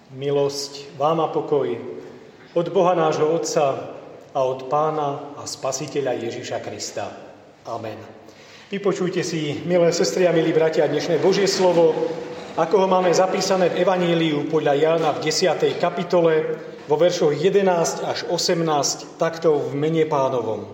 Milosť vám a pokoj od Boha nášho Otca a od Pána a Spasiteľa Ježiša Krista. Amen. Vypočujte si, milé sestry a milí bratia, dnešné Božie slovo, ako ho máme zapísané v Evaníliu podľa Jána v 10. kapitole, vo veršoch 11 až 18, takto v mene Pánovom.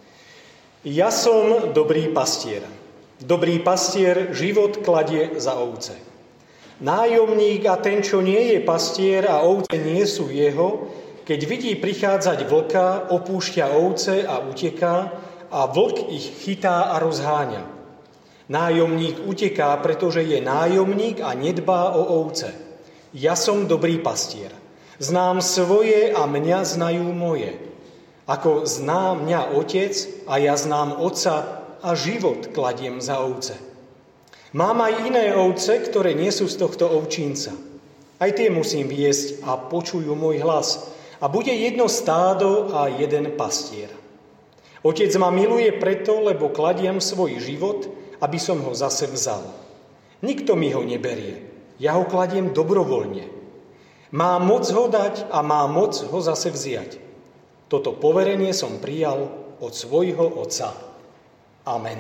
Ja som dobrý pastier. Dobrý pastier život kladie za ovce. Nájomník a ten, čo nie je pastier a ovce nie sú jeho, keď vidí prichádzať vlka, opúšťa ovce a uteká a vlk ich chytá a rozháňa. Nájomník uteká, pretože je nájomník a nedbá o ovce. Ja som dobrý pastier. Znám svoje a mňa znajú moje. Ako zná mňa otec a ja znám otca a život kladiem za ovce. Mám aj iné ovce, ktoré nie sú z tohto ovčínca. Aj tie musím viesť a počujú môj hlas. A bude jedno stádo a jeden pastier. Otec ma miluje preto, lebo kladiem svoj život, aby som ho zase vzal. Nikto mi ho neberie. Ja ho kladiem dobrovoľne. Mám moc ho dať a mám moc ho zase vziať. Toto poverenie som prijal od svojho Otca. Amen.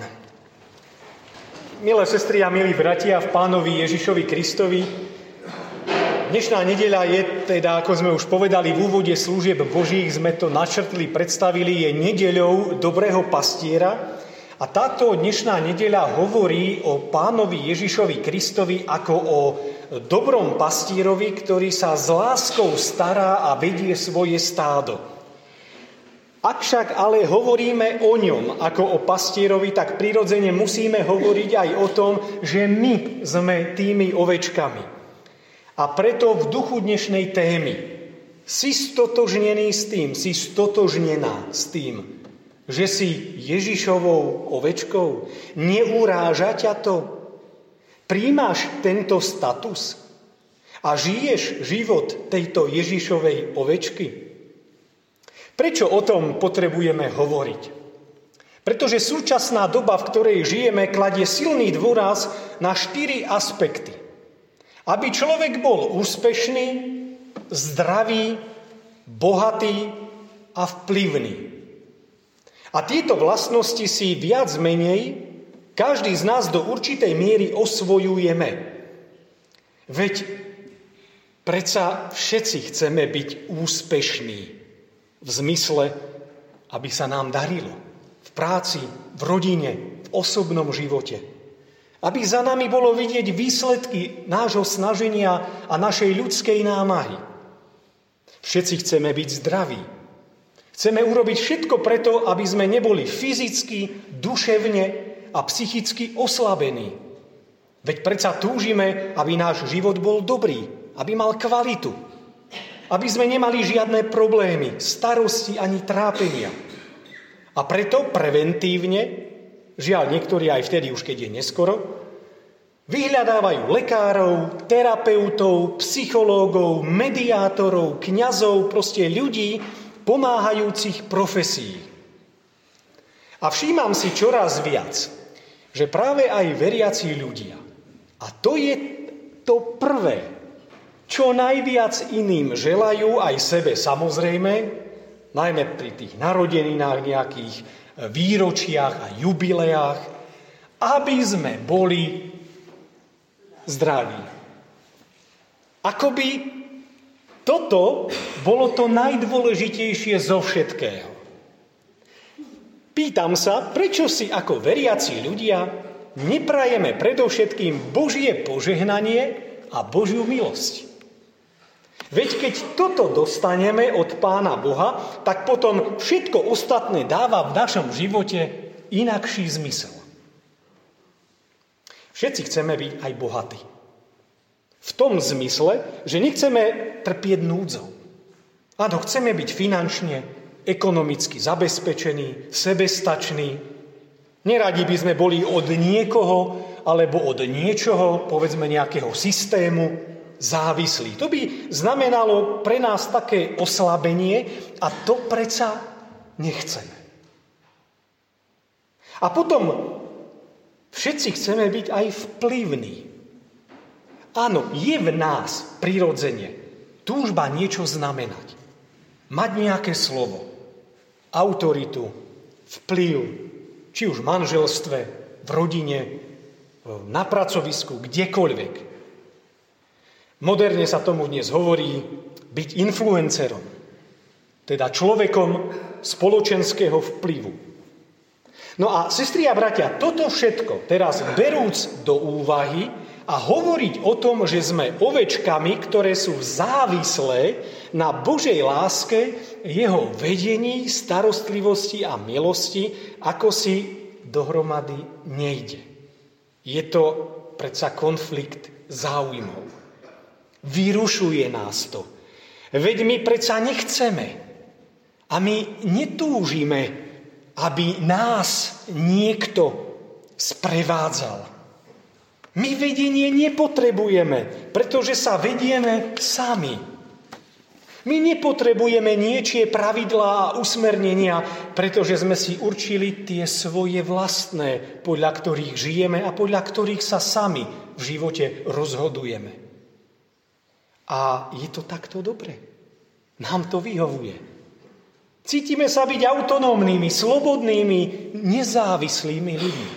Milé sestry a milí bratia v Pánovi Ježišovi Kristovi, dnešná nedeľa je teda, ako sme už povedali v úvode služieb Božích, sme to načrtli, predstavili, je nedeľou dobrého pastiera a táto dnešná nedeľa hovorí o Pánovi Ježišovi Kristovi ako o dobrom pastierovi, ktorý sa s láskou stará a vedie svoje stádo. Ak však ale hovoríme o ňom ako o pastierovi, tak prirodzene musíme hovoriť aj o tom, že my sme tými ovečkami. A preto v duchu dnešnej témy si stotožnený s tým, si stotožnená s tým, že si Ježišovou ovečkou. Neuráža ťa to? Príjmaš tento status a žiješ život tejto Ježišovej ovečky? Prečo o tom potrebujeme hovoriť? Pretože súčasná doba, v ktorej žijeme, kladie silný dôraz na 4 aspekty. Aby človek bol úspešný, zdravý, bohatý a vplyvný. A tieto vlastnosti si viac menej každý z nás do určitej miery osvojujeme. Veď predsa všetci chceme byť úspešní. V zmysle, aby sa nám darilo v práci, v rodine, v osobnom živote. Aby za nami bolo vidieť výsledky nášho snaženia a našej ľudskej námahy. Všetci chceme byť zdraví. Chceme urobiť všetko preto, aby sme neboli fyzicky, duševne a psychicky oslabení. Veď predsa túžime, aby náš život bol dobrý, aby mal kvalitu. Aby sme nemali žiadne problémy, starosti ani trápenia. A preto preventívne, žiaľ niektorí aj vtedy, už keď je neskoro, vyhľadávajú lekárov, terapeutov, psychológov, mediátorov, kňazov, proste ľudí pomáhajúcich profesií. A všímam si čoraz viac, že práve aj veriaci ľudia, a to je to prvé, čo najviac iným želajú, aj sebe samozrejme, najmä pri tých narodeninách, nejakých výročiach a jubileách, aby sme boli zdraví. Akoby toto bolo to najdôležitejšie zo všetkého. Pýtam sa, prečo si ako veriaci ľudia neprajeme predovšetkým Božie požehnanie a Božiu milosť. Veď keď toto dostaneme od Pána Boha, tak potom všetko ostatné dáva v našom živote inakší zmysel. Všetci chceme byť aj bohatí. V tom zmysle, že nechceme trpieť núdzou. Áno, chceme byť finančne, ekonomicky zabezpečení, sebestační. Neradi by sme boli od niekoho alebo od niečoho, povedzme nejakého systému, závislí. To by znamenalo pre nás také oslabenie a to predsa nechceme. A potom všetci chceme byť aj vplyvní. Áno, je v nás prirodzene túžba niečo znamenať. Mať nejaké slovo, autoritu, vplyv, či už v manželstve, v rodine, na pracovisku, kdekoľvek. Moderne sa tomu dnes hovorí byť influencerom, teda človekom spoločenského vplyvu. No a sestri a bratia, toto všetko teraz berúc do úvahy a hovoriť o tom, že sme ovečkami, ktoré sú závislé na Božej láske, jeho vedení, starostlivosti a milosti, ako si dohromady nejde. Je to predsa konflikt záujmov. Vyrušuje nás to. Veď my predsa nechceme a my netúžime, aby nás niekto sprevádzal. My vedenie nepotrebujeme, pretože sa vedieme sami. My nepotrebujeme niečie pravidlá a usmernenia, pretože sme si určili tie svoje vlastné, podľa ktorých žijeme a podľa ktorých sa sami v živote rozhodujeme. A je to takto dobre. Nám to vyhovuje. Cítime sa byť autonómnymi, slobodnými, nezávislými ľuďmi.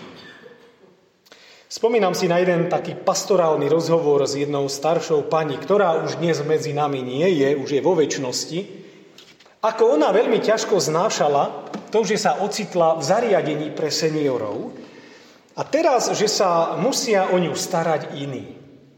Spomínam si na jeden taký pastorálny rozhovor s jednou staršou pani, ktorá už dnes medzi nami nie je, už je vo večnosti. Ako ona veľmi ťažko znášala to, že sa ocitla v zariadení pre seniorov a teraz, že sa musia o ňu starať iní.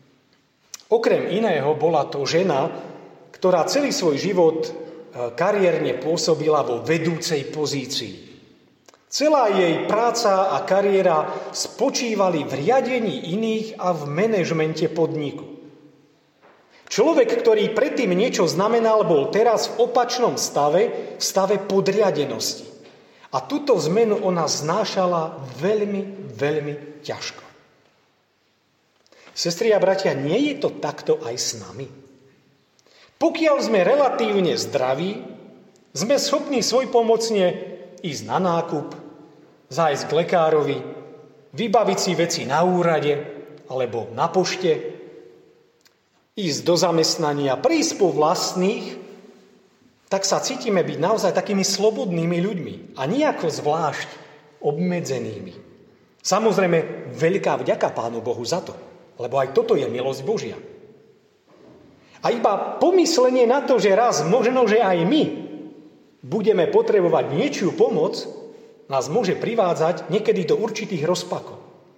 Okrem iného bola to žena, ktorá celý svoj život kariérne pôsobila vo vedúcej pozícii. Celá jej práca a kariéra spočívali v riadení iných a v manažmente podniku. Človek, ktorý predtým niečo znamenal, bol teraz v opačnom stave, v stave podriadenosti. A túto zmenu ona znášala veľmi, veľmi ťažko. Sestri a bratia, nie je to takto aj s nami? Pokiaľ sme relatívne zdraví, sme schopní svojpomocne ísť na nákup, zájsť k lekárovi, vybaviť si veci na úrade alebo na pošte, ísť do zamestnania, prísť po vlastných, tak sa cítime byť naozaj takými slobodnými ľuďmi a nejako zvlášť obmedzenými. Samozrejme, veľká vďaka Pánu Bohu za to, lebo aj toto je milosť Božia. A iba pomyslenie na to, že raz možno, že aj my budeme potrebovať niečiu pomoc, nás môže privádzať niekedy do určitých rozpakov.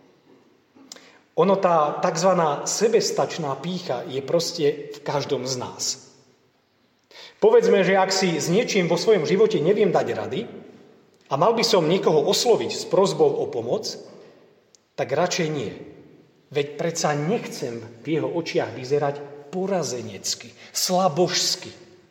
Ono, tá tzv. Sebestačná pýcha je proste v každom z nás. Povedzme, že ak si s niečím vo svojom živote neviem dať rady a mal by som niekoho osloviť s prosbou o pomoc, tak radšej nie. Veď predsa nechcem v jeho očiach vyzerať porazenecky, slabožsky.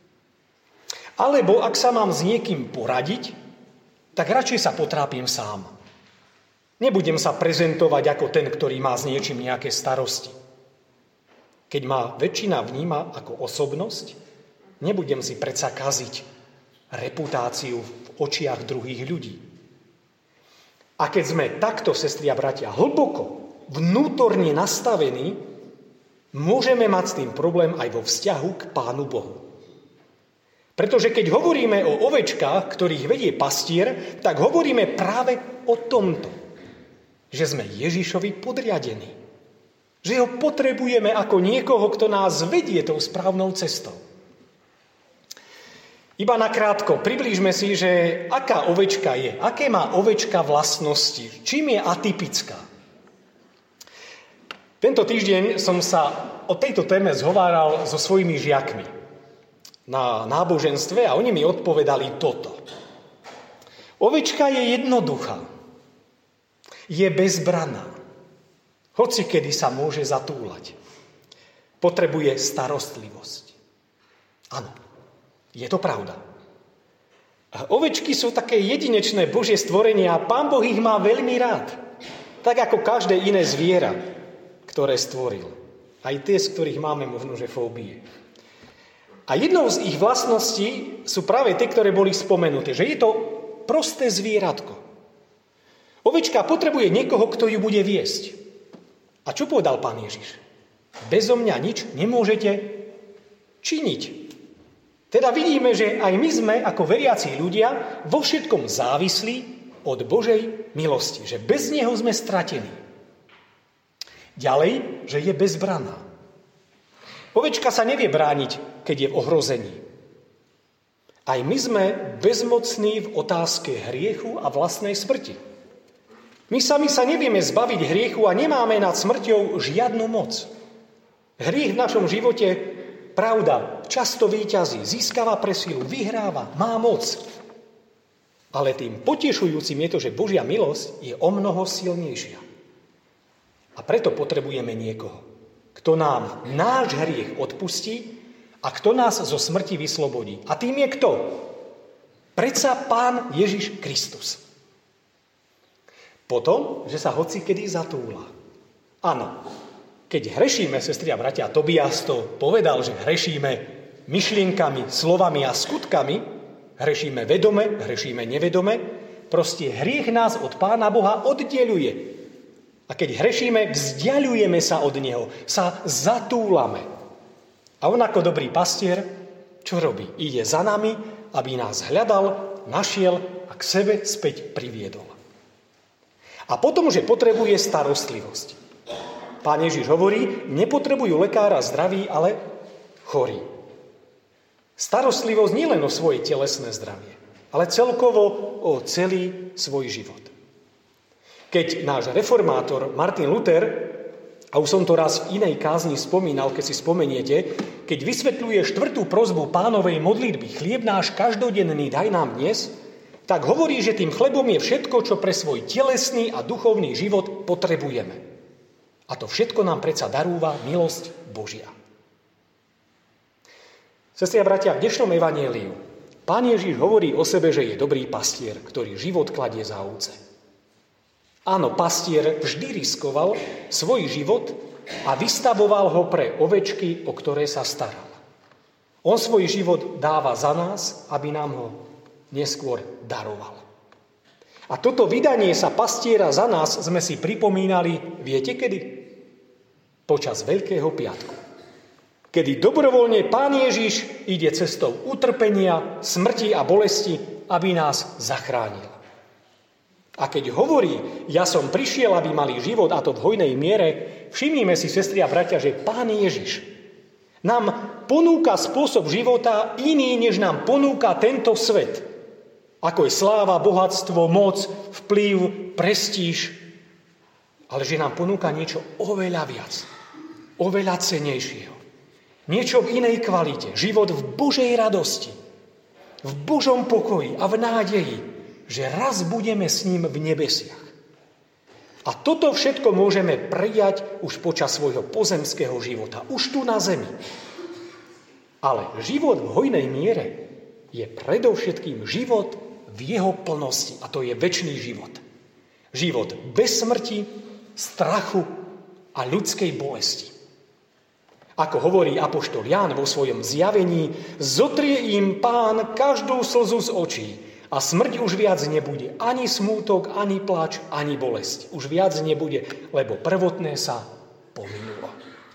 Alebo ak sa mám s niekým poradiť, tak radšej sa potrápim sám. Nebudem sa prezentovať ako ten, ktorý má s niečím nejaké starosti. Keď ma väčšina vníma ako osobnosť, nebudem si predsa kaziť reputáciu v očiach druhých ľudí. A keď sme takto, sestri a bratia, hlboko, vnútorne nastavení, môžeme mať s tým problém aj vo vzťahu k Pánu Bohu. Pretože keď hovoríme o ovečkách, ktorých vedie pastier, tak hovoríme práve o tomto. Že sme Ježišovi podriadení. Že ho potrebujeme ako niekoho, kto nás vedie tou správnou cestou. Iba nakrátko, priblížme si, že aká ovečka je, aké má ovečka vlastnosti, čím je atypická. Tento týždeň som sa o tejto téme zhováral so svojimi žiakmi na náboženstve a oni mi odpovedali toto. Ovečka je jednoduchá, je bezbranná, hoci kedy sa môže zatúlať. Potrebuje starostlivosť. Áno, je to pravda. A ovečky sú také jedinečné Božie stvorenia a Pán Boh ich má veľmi rád. Tak ako každé iné zviera, ktoré stvoril. Aj tie, z ktorých máme možno, že fóbie. A jednou z ich vlastností sú práve tie, ktoré boli spomenuté. Že je to prosté zvieratko. Ovečka potrebuje niekoho, kto ju bude viesť. A čo povedal Pán Ježiš? Bezo mňa nič nemôžete činiť. Teda vidíme, že aj my sme ako veriaci ľudia vo všetkom závislí od Božej milosti, že bez neho sme stratení. Ďalej, že je bezbranná. Ovečka sa nevie brániť, keď je v ohrození. Aj my sme bezmocní v otázke hriechu a vlastnej smrti. My sami sa nevieme zbaviť hriechu a nemáme nad smrťou žiadnu moc. Hriech v našom živote, pravda, často víťazí, získava presilu, vyhráva, má moc. Ale tým potešujúcim je to, že Božia milosť je omnoho silnejšia. A preto potrebujeme niekoho, kto nám náš hriech odpustí a kto nás zo smrti vyslobodí. A tým je kto? Predsa Pán Ježiš Kristus. Potom, že sa hocikedy zatúla. Áno, keď hrešíme, sestri a bratia, Tobias to povedal, že hrešíme myšlienkami, slovami a skutkami, hrešíme vedome, hrešíme nevedome, proste hriech nás od Pána Boha oddeľuje. A keď hrešíme, vzdialujeme sa od Neho, sa zatúlame. A on ako dobrý pastier, čo robí? Ide za nami, aby nás hľadal, našiel a k sebe späť priviedol. A potom, že potrebuje starostlivosť. Pán Ježiš hovorí, nepotrebujú lekára zdraví, ale chorí. Starostlivosť nie len o svoje telesné zdravie, ale celkovo o celý svoj život. Keď náš reformátor Martin Luther, a už som to raz v inej kázni spomínal, keď si spomeniete, keď vysvetľuje 4. prosbu Pánovej modlitby, chlieb náš každodenný daj nám dnes, tak hovorí, že tým chlebom je všetko, čo pre svoj telesný a duchovný život potrebujeme. A to všetko nám predsa darúva milosť Božia. Sestri a bratia, v dnešnom evanjeliu Pán Ježiš hovorí o sebe, že je dobrý pastier, ktorý život kladie za ovce. Áno, pastier vždy riskoval svoj život a vystavoval ho pre ovečky, o ktoré sa staral. On svoj život dáva za nás, aby nám ho neskôr daroval. A toto vydanie sa pastiera za nás sme si pripomínali, viete kedy? Počas Veľkého piatku. Kedy dobrovoľne Pán Ježiš ide cestou utrpenia, smrti a bolesti, aby nás zachránil. A keď hovorí, ja som prišiel, aby mali život, a to v hojnej miere, všimnime si, sestri a bratia, že Pán Ježiš nám ponúka spôsob života iný, než nám ponúka tento svet. Ako je sláva, bohatstvo, moc, vplyv, prestíž. Ale že nám ponúka niečo oveľa viac, oveľa cenejšieho. Niečo v inej kvalite. Život v Božej radosti, v Božom pokoji a v nádeji, že raz budeme s ním v nebesiach. A toto všetko môžeme prijať už počas svojho pozemského života, už tu na zemi. Ale život v hojnej miere je predovšetkým život v jeho plnosti, a to je večný život. Život bez smrti, strachu a ľudskej bolesti. Ako hovorí apoštol Ján vo svojom zjavení, zotrie im Pán každú slzu z očí, a smrť už viac nebude, ani smútok, ani plač, ani bolesť. Už viac nebude, lebo prvotné sa pominulo.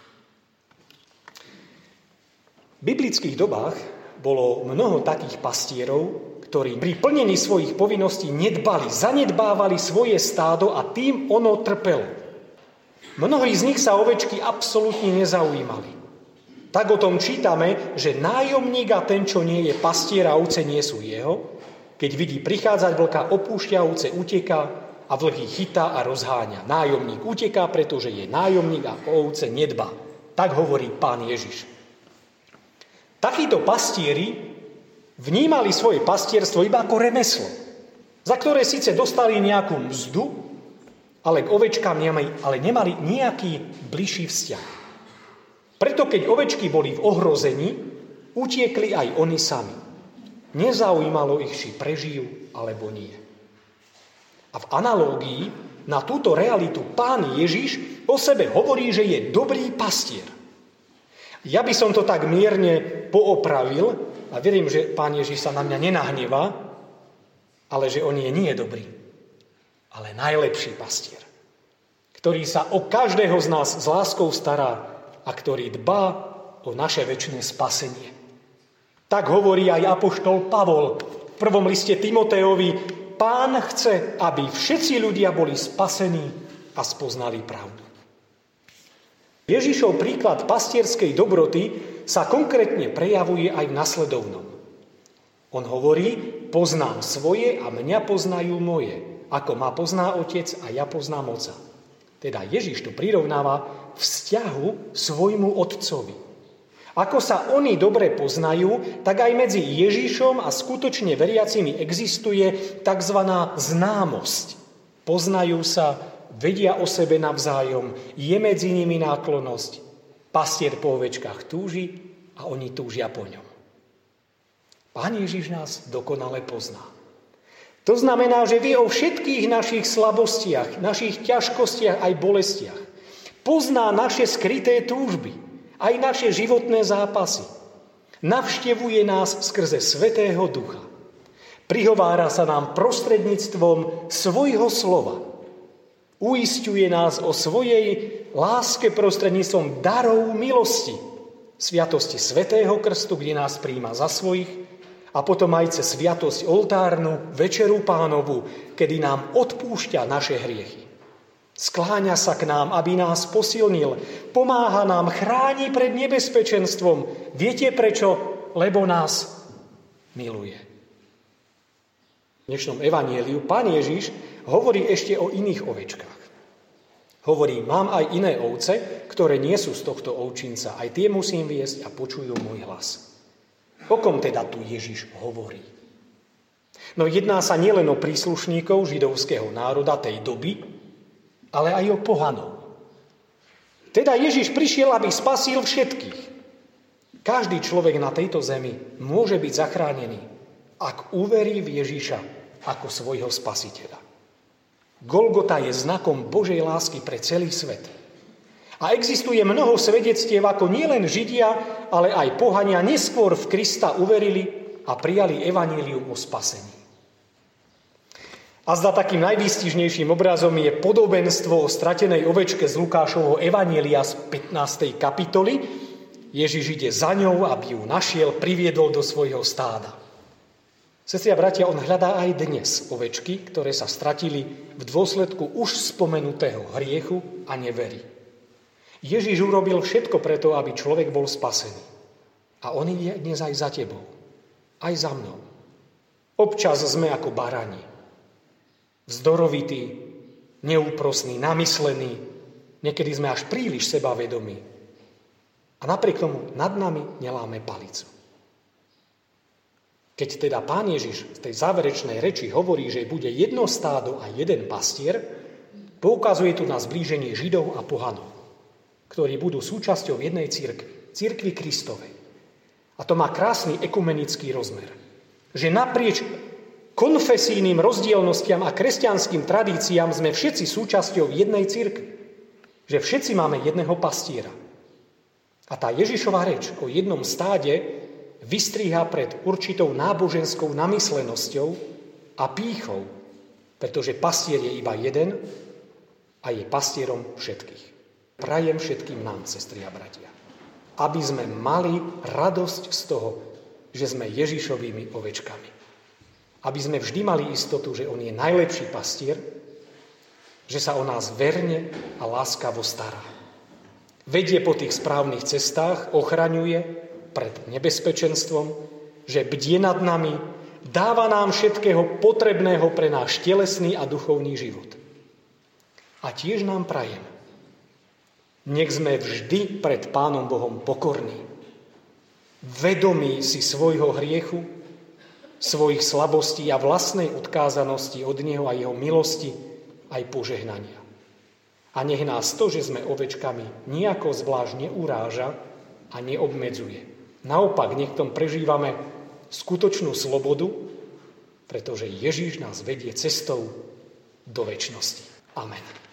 V biblických dobách bolo mnoho takých pastierov, ktorí pri plnení svojich povinností nedbali, zanedbávali svoje stádo a tým ono trpelo. Mnohí z nich sa ovečky absolútne nezaujímali. Tak o tom čítame, že nájomník a ten, čo nie je pastier a ovce nie sú jeho, keď vidí prichádzať vlka, opúšťa ovce, uteká a vlk ich chytá a rozháňa. Nájomník uteká, pretože je nájomník a o ovce nedbá. Tak hovorí Pán Ježiš. Takíto pastieri vnímali svoje pastierstvo iba ako remeslo, za ktoré síce dostali nejakú mzdu, ale k ovečkám nemali nejaký bližší vzťah. Preto keď ovečky boli v ohrození, utiekli aj oni sami. Nezaujímalo ich, či prežijú alebo nie. A v analógii na túto realitu Pán Ježiš o sebe hovorí, že je dobrý pastier. Ja by som to tak mierne poopravil a verím, že Pán Ježiš sa na mňa nenahnevá, ale že on je nie dobrý, ale najlepší pastier, ktorý sa o každého z nás s láskou stará a ktorý dbá o o naše večné spasenie. Tak hovorí aj apoštol Pavol v prvom liste Timotejovi: Pán chce, aby všetci ľudia boli spasení a spoznali pravdu. Ježišov príklad pastierskej dobroty sa konkrétne prejavuje aj v nasledovnom. On hovorí: poznám svoje a mňa poznajú moje, ako ma pozná otec a ja poznám otca. Teda Ježiš to prirovnáva vzťahu svojmu otcovi. Ako sa oni dobre poznajú, tak aj medzi Ježišom a skutočne veriacimi existuje tzv. Známosť. Poznajú sa, vedia o sebe navzájom, je medzi nimi náklonnosť. Pastier po ovečkách túži a oni túžia po ňom. Pán Ježiš nás dokonale pozná. To znamená, že vie o všetkých našich slabostiach, našich ťažkostiach aj bolestiach. Pozná naše skryté túžby, aj naše životné zápasy. Navštevuje nás skrze Svätého Ducha. Prihovára sa nám prostredníctvom svojho slova. Uisťuje nás o svojej láske prostredníctvom darov milosti, sviatosti Svätého Krstu, kde nás prijíma za svojich, a potom aj cez sviatosť oltárnu, Večeru Pánovu, kedy nám odpúšťa naše hriechy. Skláňa sa k nám, aby nás posilnil, pomáha nám, chráni pred nebezpečenstvom. Viete prečo? Lebo nás miluje. V dnešnom evanjeliu Pán Ježiš hovorí ešte o iných ovečkách. Hovorí: mám aj iné ovce, ktoré nie sú z tohto ovčinca. Aj tie musím viesť a počujú môj hlas. O kom teda tu Ježiš hovorí? No jedná sa nielen o príslušníkov židovského národa tej doby, ale aj o pohanov. Teda Ježiš prišiel, aby spasil všetkých. Každý človek na tejto zemi môže byť zachránený, ak uverí v Ježiša ako svojho spasiteľa. Golgota je znakom Božej lásky pre celý svet. A existuje mnoho svedectiev, ako nielen Židia, ale aj pohania neskôr v Krista uverili a prijali evanjelium o spasení. A zda takým najvýstižnejším obrazom je podobenstvo o stratenej ovečke z Lukášovho evanjelia z 15. kapitoly. Ježiš ide za ňou, aby ju našiel, priviedol do svojho stáda. Sestri a bratia, on hľadá aj dnes ovečky, ktoré sa stratili v dôsledku už spomenutého hriechu a nevery. Ježiš urobil všetko preto, aby človek bol spasený. A on je dnes aj za tebou, aj za mnou. Občas sme ako barani. Vzdorovitý, neúprosný, namyslený, niekedy sme až príliš sebavedomí. A napriek tomu nad nami neláme palicu. Keď teda Pán Ježiš v tej záverečnej reči hovorí, že bude jedno stádo a jeden pastier, poukazuje tu na zblíženie Židov a pohanov, ktorí budú súčasťou jednej cirkvi, cirkvi Kristovej. A to má krásny ekumenický rozmer. Že naprieč konfesijným rozdielnostiam a kresťanským tradíciám sme všetci súčasťou jednej cirkvi. Že všetci máme jedného pastiera. A tá Ježišova reč o jednom stáde vystriha pred určitou náboženskou namyslenosťou a pýchou, pretože pastier je iba jeden a je pastierom všetkých. Prajem všetkým nám, sestri a bratia, aby sme mali radosť z toho, že sme Ježišovými ovečkami. Aby sme vždy mali istotu, že on je najlepší pastier, že sa o nás verne a láskavo stará. Vedie po tých správnych cestách, ochraňuje pred nebezpečenstvom, že bdie nad nami, dáva nám všetkého potrebného pre náš telesný a duchovný život. A tiež nám prajem, nech sme vždy pred Pánom Bohom pokorní, vedomí si svojho hriechu, svojich slabostí a vlastnej odkázanosti od Neho a Jeho milosti aj požehnania. A nech nás to, že sme ovečkami, nejako zvlášť neuráža a neobmedzuje. Naopak, nech tom prežívame skutočnú slobodu, pretože Ježiš nás vedie cestou do večnosti. Amen.